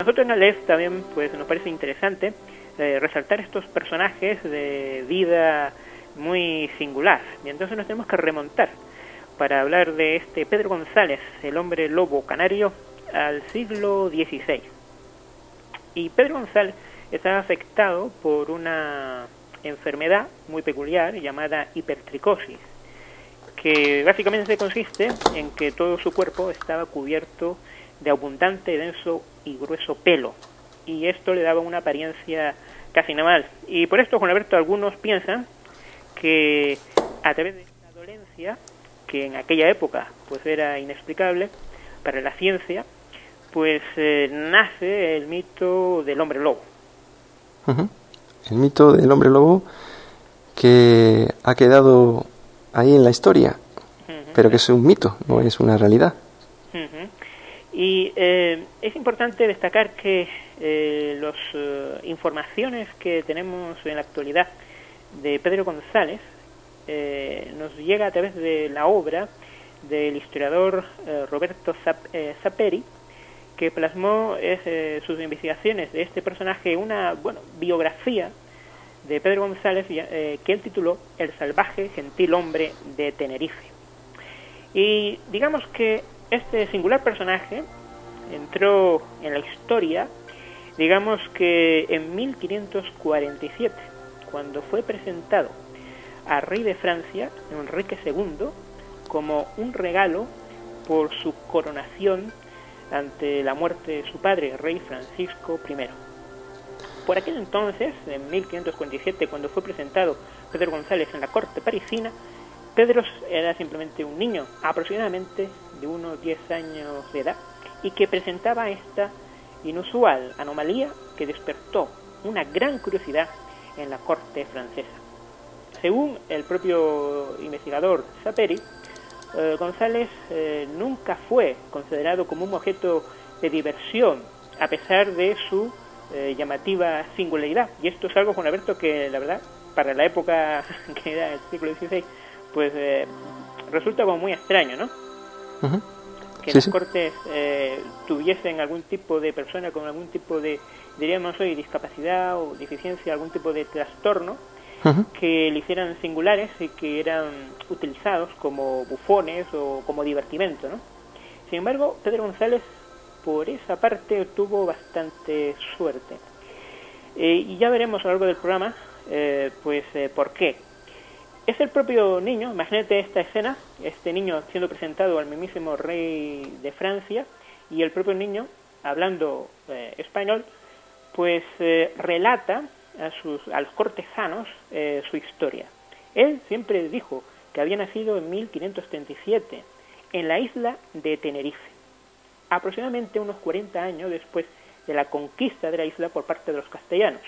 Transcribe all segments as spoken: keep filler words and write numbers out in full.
nosotros en Aleph también pues nos parece interesante eh, resaltar estos personajes de vida muy singular, y entonces nos tenemos que remontar para hablar de este Pedro González, el hombre lobo canario, al siglo dieciséis. Y Pedro González estaba afectado por una enfermedad muy peculiar llamada hipertricosis, que básicamente consiste en que todo su cuerpo estaba cubierto de abundante, denso y grueso pelo, y esto le daba una apariencia casi normal. Y por esto, Juan Alberto, algunos piensan que a través de esta dolencia, que en aquella época pues era inexplicable para la ciencia, pues eh, nace el mito del hombre lobo. Uh-huh. El mito del hombre lobo que ha quedado ahí en la historia, uh-huh, pero que es un mito, no es una realidad. Uh-huh. Y eh, es importante destacar que eh, las uh, informaciones que tenemos en la actualidad de Pedro González eh, nos llega a través de la obra del historiador eh, Roberto Zap, eh, Zaperi, que plasmó eh, sus investigaciones de este personaje, una bueno biografía de Pedro González eh, que él tituló El salvaje gentil hombre de Tenerife. Y digamos que este singular personaje entró en la historia, digamos que en mil quinientos cuarenta y siete, cuando fue presentado al rey de Francia, Enrique segundo, como un regalo por su coronación ante la muerte de su padre, el rey Francisco primero. Por aquel entonces, en mil quinientos cuarenta y siete, cuando fue presentado Pedro González en la corte parisina, Pedro era simplemente un niño, aproximadamente de unos diez años de edad, y que presentaba esta inusual anomalía que despertó una gran curiosidad en la corte francesa. Según el propio investigador Zaperi, eh, González eh, nunca fue considerado como un objeto de diversión, a pesar de su eh, llamativa singularidad. Y esto es algo, Juan Alberto, que la verdad, para la época que era el siglo dieciséis, pues eh, resulta como muy extraño, ¿no? Uh-huh. Que sí, las sí. cortes eh, tuviesen algún tipo de persona con algún tipo de, diríamos hoy, discapacidad o deficiencia, algún tipo de trastorno, uh-huh, que le hicieran singulares y que eran utilizados como bufones o como divertimento, ¿no? Sin embargo, Pedro González, por esa parte, tuvo bastante suerte. Eh, y ya veremos a lo largo del programa, eh, pues, eh, por qué. Es el propio niño, imagínate esta escena, este niño siendo presentado al mismísimo rey de Francia, y el propio niño, hablando eh, español, pues eh, relata a, sus, a los cortesanos eh, su historia. Él siempre dijo que había nacido en mil quinientos treinta y siete en la isla de Tenerife, aproximadamente unos cuarenta años después de la conquista de la isla por parte de los castellanos.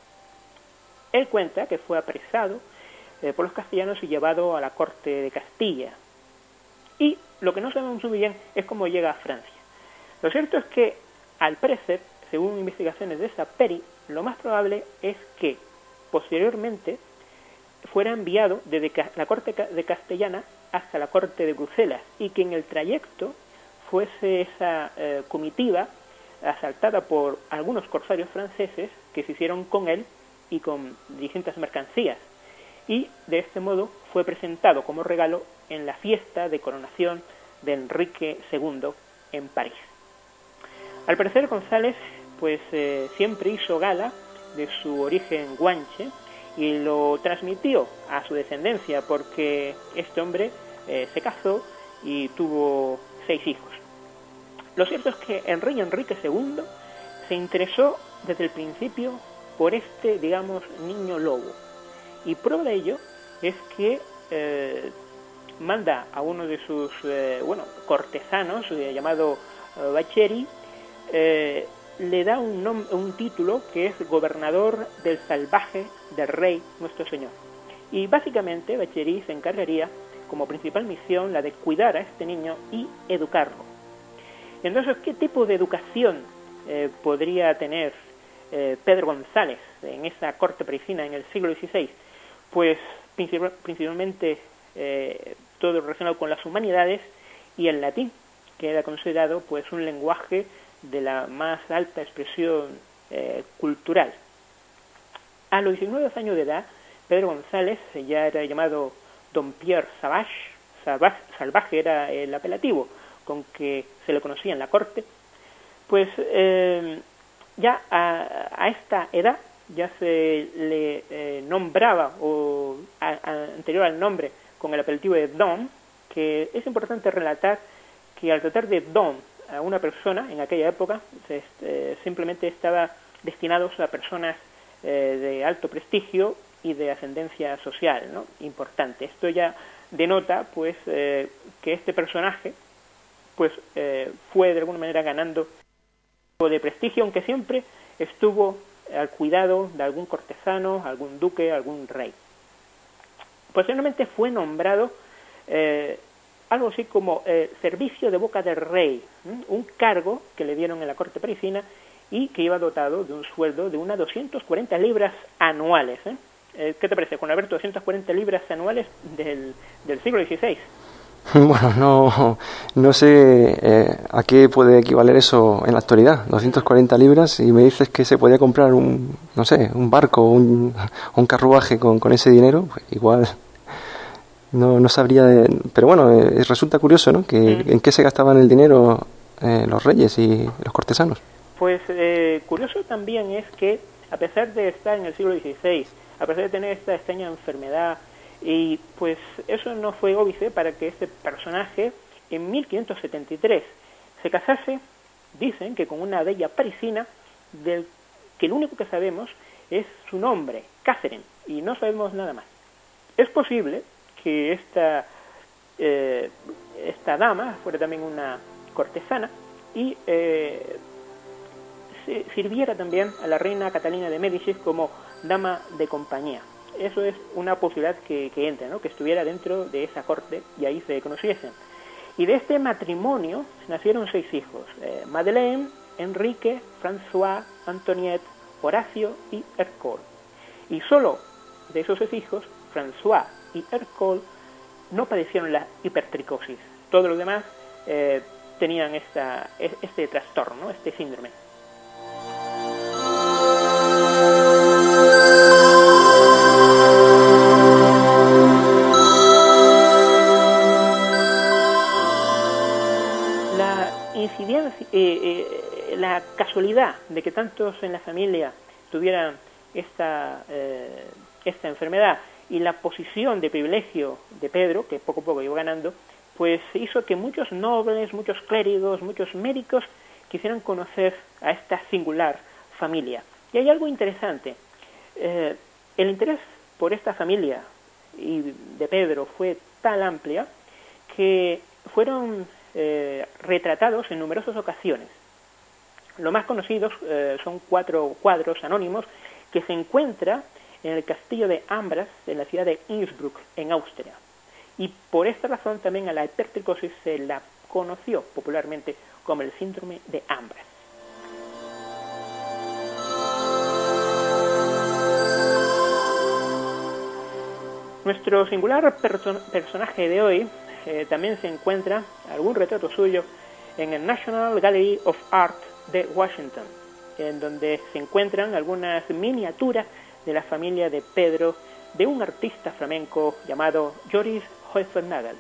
Él cuenta que fue apresado eh, por los castellanos y llevado a la corte de Castilla. Y lo que no sabemos muy bien es cómo llega a Francia. Lo cierto es que, al parecer, según investigaciones de Zaperi, lo más probable es que posteriormente fuera enviado desde la corte de Castellana hasta la corte de Bruselas, y que en el trayecto fuese esa eh, comitiva asaltada por algunos corsarios franceses que se hicieron con él y con distintas mercancías, y de este modo fue presentado como regalo en la fiesta de coronación de Enrique segundo en París. Al parecer, González pues eh, siempre hizo gala de su origen guanche y lo transmitió a su descendencia, porque este hombre eh, se casó y tuvo seis hijos. Lo cierto es que el rey Enrique segundo se interesó desde el principio por este, digamos, niño lobo. Y prueba de ello es que eh, manda a uno de sus eh, bueno, cortesanos, eh, llamado eh, Bacheri, eh, le da un, nom- un título que es gobernador del salvaje del rey nuestro señor. Y básicamente Bacheri se encargaría como principal misión la de cuidar a este niño y educarlo. Entonces, ¿qué tipo de educación eh, podría tener eh, Pedro González en esa corte parisina en el siglo dieciséis? Pues principal, principalmente eh, todo relacionado con las humanidades y el latín, que era considerado pues un lenguaje de la más alta expresión eh, cultural. A los diecinueve años de edad, Pedro González ya era llamado Don Pierre Sauvage, salvaje, salvaje era el apelativo con que se le conocía en la corte, pues eh, ya a, a esta edad ya se le eh, nombraba, o a, a, anterior al nombre, con el apelativo de Don, que es importante relatar que al tratar de Don a una persona en aquella época, se, eh, simplemente estaba destinados a personas eh, de alto prestigio y de ascendencia social, ¿no? Importante. Esto ya denota, pues, eh, que este personaje, pues, eh, fue de alguna manera ganando de prestigio, aunque siempre estuvo al cuidado de algún cortesano, algún duque, algún rey. Posteriormente fue nombrado eh, algo así como eh, servicio de boca del rey, ¿eh? Un cargo que le dieron en la corte parisina y que iba dotado de un sueldo de unas doscientas cuarenta libras anuales. ¿eh? Eh, ¿Qué te parece, Juan Alberto? doscientas cuarenta libras anuales del, del siglo dieciséis. Bueno, no, no sé eh, a qué puede equivaler eso en la actualidad. doscientas cuarenta libras, y me dices que se podía comprar un, no sé, un barco o un, un carruaje con, con ese dinero, pues igual no, no sabría. De, pero bueno, eh, resulta curioso, ¿no? Que, mm. ¿En qué se gastaban el dinero eh, los reyes y los cortesanos? Pues eh, curioso también es que, a pesar de estar en el siglo dieciséis, a pesar de tener esta extraña enfermedad, y pues eso no fue óbice para que este personaje en mil quinientos setenta y tres se casase, dicen que con una bella parisina, del que lo único que sabemos es su nombre, Catherine, y no sabemos nada más. Es posible que esta, eh, esta dama fuera también una cortesana y eh, sirviera también a la reina Catalina de Médicis como dama de compañía. Eso es una posibilidad que, que entra, ¿no? Que estuviera dentro de esa corte y ahí se conociesen. Y de este matrimonio nacieron seis hijos: eh, Madeleine, Enrique, François, Antoniette, Horacio y Hercule. Y solo de esos seis hijos, François y Hercule no padecieron la hipertricosis. Todos los demás eh, tenían esta, este trastorno, este síndrome. Incidencia, eh, eh, la casualidad de que tantos en la familia tuvieran esta, eh, esta enfermedad y la posición de privilegio de Pedro, que poco a poco iba ganando, pues hizo que muchos nobles, muchos clérigos, muchos médicos quisieran conocer a esta singular familia. Y hay algo interesante. Eh, el interés por esta familia y de Pedro fue tan amplia que fueron Eh, retratados en numerosas ocasiones. Los más conocidos eh, son cuatro cuadros anónimos que se encuentran en el castillo de Ambras, en la ciudad de Innsbruck, en Austria. Y por esta razón también a la hipertricosis se la conoció popularmente como el síndrome de Ambras. Nuestro singular perso- personaje de hoy Eh, también se encuentra algún retrato suyo en el National Gallery of Art de Washington, en donde se encuentran algunas miniaturas de la familia de Pedro, de un artista flamenco llamado Joris Hoefnagel.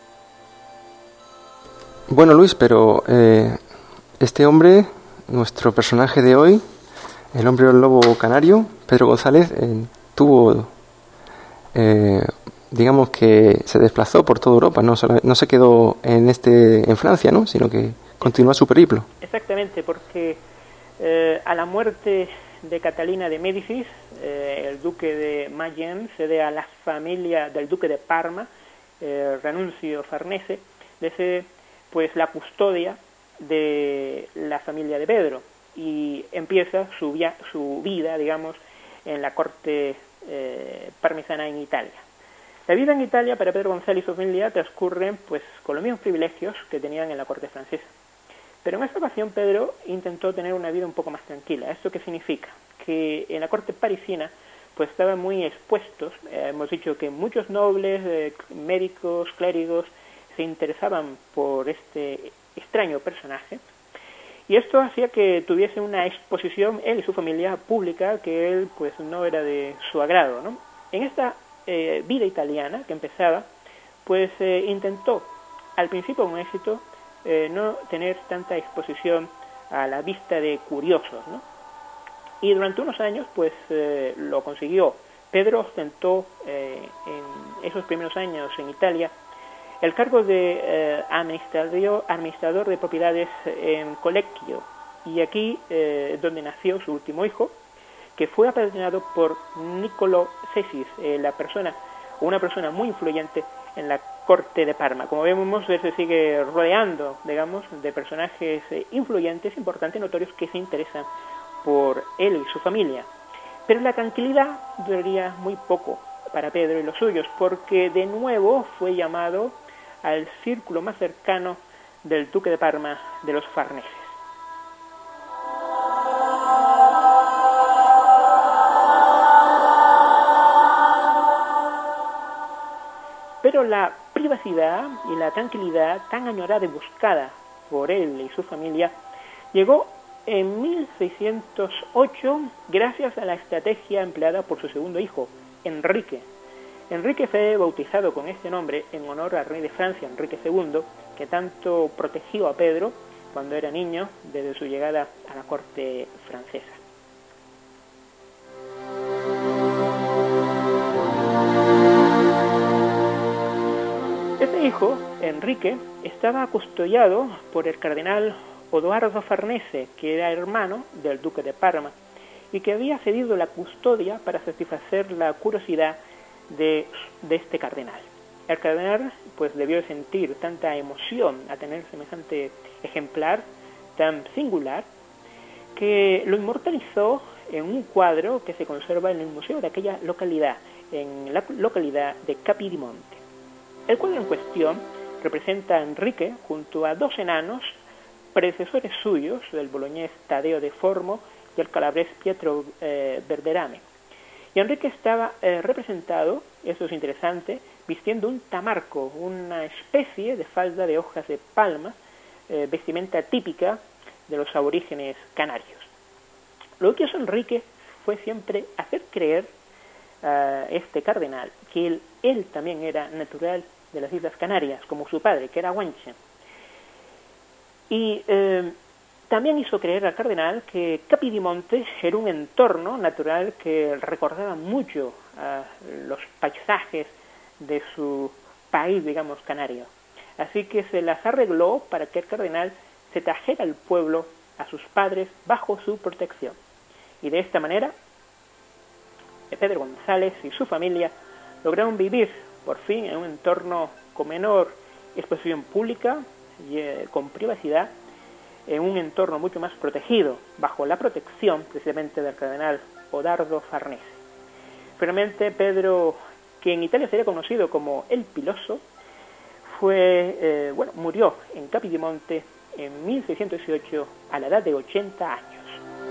Bueno, Luis, pero eh, este hombre, nuestro personaje de hoy, el hombre lobo canario, Pedro González, eh, tuvo... Eh, digamos que se desplazó por toda Europa, no, solo, no se quedó en este en Francia, ¿no? Sino que continuó su periplo. Exactamente, porque eh, a la muerte de Catalina de Médicis, eh, el duque de Mayenne cede a la familia del duque de Parma, eh, Ranunzio Farnese, desde pues la custodia de la familia de Pedro, y empieza su, via- su vida, digamos, en la corte eh, parmesana en Italia. La vida en Italia para Pedro González y su familia transcurre pues con los mismos privilegios que tenían en la corte francesa. Pero en esta ocasión Pedro intentó tener una vida un poco más tranquila. ¿Esto qué significa? Que en la corte parisina pues estaban muy expuestos. Eh, hemos dicho que muchos nobles, eh, médicos, clérigos se interesaban por este extraño personaje. Y esto hacía que tuviese una exposición, él y su familia, pública, que él pues no era de su agrado, ¿no? En esta eh, vida italiana que empezaba, pues eh, intentó, al principio con éxito, eh, no tener tanta exposición a la vista de curiosos, ¿no? Y durante unos años, pues eh, lo consiguió. Pedro ostentó eh, en esos primeros años en Italia el cargo de eh, administrador, administrador de propiedades en Collecchio, y aquí eh, donde nació su último hijo, que fue apadrinado por Niccolò Cesis, eh, la persona, una persona muy influyente en la corte de Parma. Como vemos, él se sigue rodeando, digamos, de personajes eh, influyentes, importantes, notorios, que se interesan por él y su familia. Pero la tranquilidad duraría muy poco para Pedro y los suyos, porque de nuevo fue llamado al círculo más cercano del duque de Parma, de los Farneses. Pero la privacidad y la tranquilidad tan añorada y buscada por él y su familia llegó en mil seiscientos ocho gracias a la estrategia empleada por su segundo hijo, Enrique. Enrique fue bautizado con este nombre en honor al rey de Francia, Enrique segundo, que tanto protegió a Pedro cuando era niño desde su llegada a la corte francesa. Este hijo, Enrique, estaba custodiado por el cardenal Odoardo Farnese, que era hermano del duque de Parma, y que había cedido la custodia para satisfacer la curiosidad de, de este cardenal. El cardenal pues debió de sentir tanta emoción a tener semejante ejemplar tan singular, que lo inmortalizó en un cuadro que se conserva en el museo de aquella localidad, en la localidad de Capodimonte. El cuadro en cuestión representa a Enrique junto a dos enanos, predecesores suyos, del boloñés Taddeo de Formo y el calabrés Pietro eh, Verderame. Y Enrique estaba eh, representado, eso es interesante, vistiendo un tamarco, una especie de falda de hojas de palma, eh, vestimenta típica de los aborígenes canarios. Lo que hizo Enrique fue siempre hacer creer a este cardenal que él, él también era natural de las Islas Canarias, como su padre, que era guanche. Y eh, también hizo creer al cardenal que Capodimonte era un entorno natural que recordaba mucho a los paisajes de su país, digamos, canario. Así que se las arregló para que el cardenal se trajera al pueblo a sus padres bajo su protección. Y de esta manera, Pedro González y su familia lograron vivir, por fin, en un entorno con menor exposición pública y eh, con privacidad, en un entorno mucho más protegido, bajo la protección precisamente del cardenal Odoardo Farnese. Finalmente, Pedro, que en Italia sería conocido como el Piloso, fue, eh, bueno, murió en Capodimonte en mil seiscientos dieciocho a la edad de ochenta años.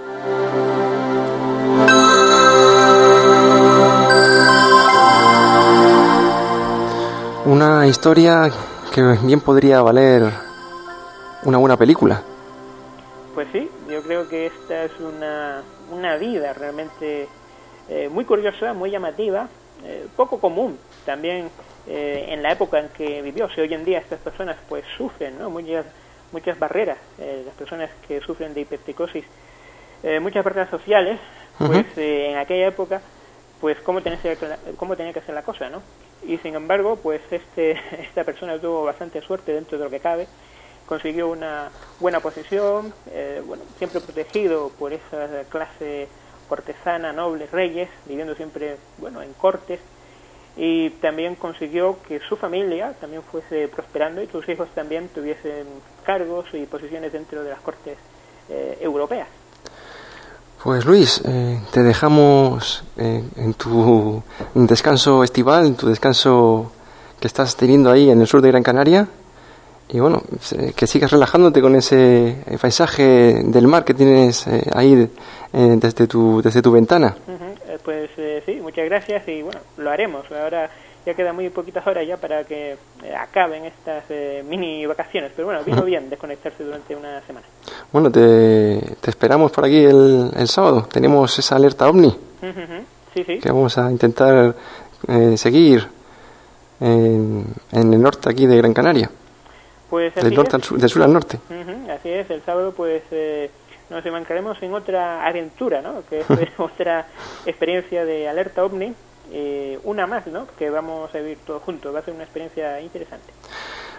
Una historia que bien podría valer una buena película. Pues sí, yo creo que esta es una, una vida realmente eh, muy curiosa, muy llamativa, eh, poco común también eh, en la época en que vivió. Si hoy en día estas personas pues sufren, ¿no?, muchas, muchas barreras, eh, las personas que sufren de hipertricosis, eh, muchas barreras sociales, pues uh-huh. eh, en aquella época, pues cómo tenía, cómo tenía que hacer la cosa, ¿no? Y sin embargo, pues este esta persona tuvo bastante suerte dentro de lo que cabe, consiguió una buena posición, eh, bueno, siempre protegido por esa clase cortesana, nobles, reyes, viviendo siempre, bueno, en cortes, y también consiguió que su familia también fuese prosperando y sus hijos también tuviesen cargos y posiciones dentro de las cortes eh, europeas. Pues Luis, eh, te dejamos eh, en tu descanso estival, en tu descanso que estás teniendo ahí en el sur de Gran Canaria. Y bueno, que sigas relajándote con ese paisaje del mar que tienes eh, ahí eh, desde tu desde tu ventana. Uh-huh. Eh, pues eh, sí, muchas gracias y bueno, lo haremos. Ahora ya quedan muy poquitas horas ya para que eh, acaben estas eh, mini vacaciones, pero bueno, vino uh-huh. bien desconectarse durante una semana. Bueno, te, te esperamos por aquí el, el sábado. Tenemos esa alerta OVNI. Uh-huh. Sí, sí. Que vamos a intentar eh, seguir en, en el norte aquí de Gran Canaria. Pues del norte al sur, del sur al norte. Uh-huh. Así es, el sábado pues eh, nos embarcaremos en otra aventura, ¿no? Que es otra experiencia de alerta OVNI, eh, una más, ¿no? Que vamos a vivir todos juntos. Va a ser una experiencia interesante.